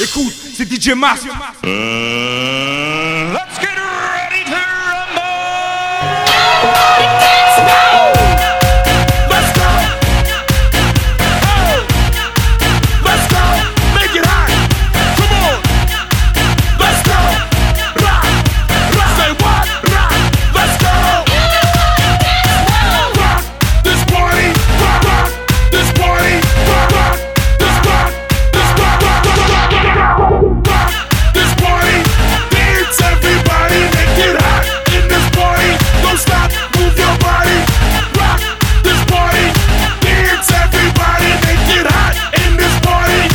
Écoute, c'est DJ Mask. Let's get ready to rumble. Let's go. Oh. Let's go. Make it hot. Come on. Let's go. Rock. Rock. Say what? Rock. Let's go. Rock this party. Rock. Rock this party. Rock. Rock this rock. This rock. Rock. Rock this party. Dance everybody. Make it hot in this party. Don't stop. Move your body. Rock this party. Dance everybody. Make it hot in this party.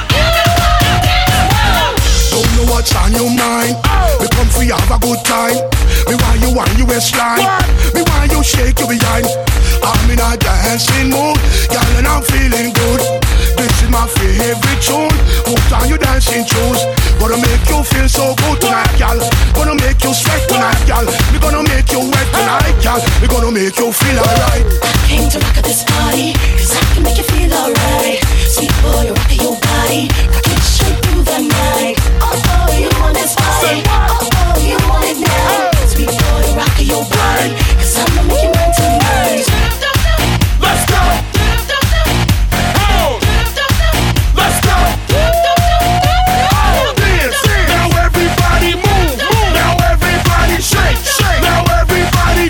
Don't know what's on your mind. We come for you have a good time. Me want you on your waistline. Me want you shake your behind. I'm in a dancing mood, girl, and I'm feeling good. This is my favorite tune. Put on your dancing shoes. Gonna make you feel so good tonight, girl. Gonna make you sweat tonight, girl. We gonna make you wet tonight, girl. We gonna make you feel alright. I came to rock at this party, cause I can make you feel alright. Sweet boy, rock your body, rock it straight through the night. Oh, you want this body, oh, you want it now. Sweet boy, rock your body, cause I'ma make you mine tonight. Let's go. Oh. Let's go. Oh, dance. Now everybody move. Now everybody shake. Now everybody.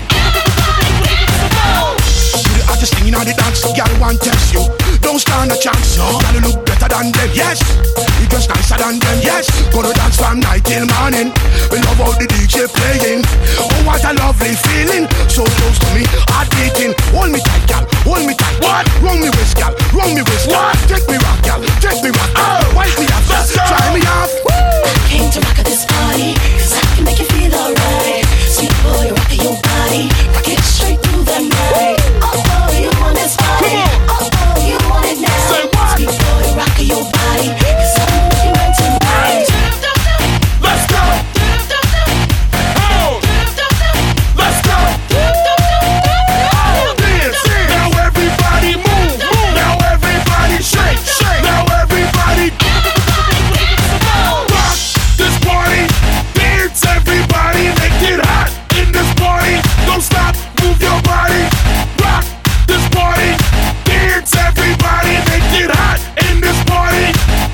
You the hottest thing in the dance, girl, want test you. Don't stand a chance, no. Girl, you look better than them, yes. You dress nicer than them, yes. Gonna dance from night till morning. We love how the DJ playing. Oh, what a lovely feeling. So close to me, heart beating. Hold me tight, girl, hold me tight. What? Wrong me waist, girl, wrong me waist. What? Take me rock, girl, take me rock. Oh. Wipe me off, Let's go. try me off. I came to rock at this party, cause I can make you feel alright. Sweet boy, rock your body, rock it straight through the night. Oh, you want this body, oh, you want it now. Say what? Sweet boy, rock your body, cause I'ma make you mine tonight. Let's go. Oh. Let's go. Oh, dance. Now everybody move. Now everybody shake. Now everybody rock this party. Dance everybody. Make it hot in this party. Don't stop. Move your body. Rock this party. Dance everybody. Make it hot in this party.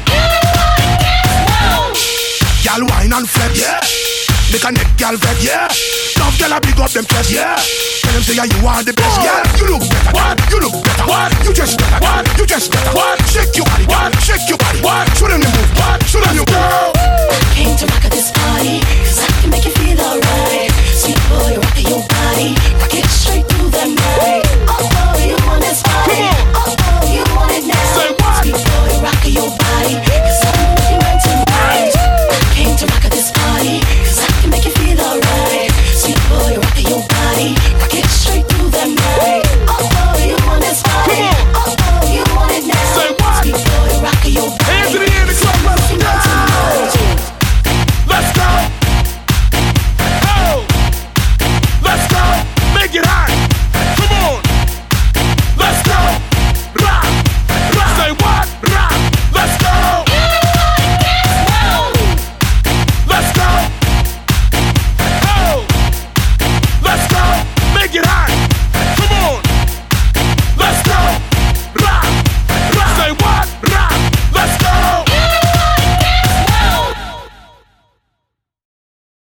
Girl, wine and flex, yeah. Make a neck, girl, vex, yeah. Tough girl, I big up them chest, yeah. Tell them say yeah, you are the best, yeah. You look better, What? You look better, What? You just better, What? You just better, What? Shake your body, What? Shake your body, What? Show them the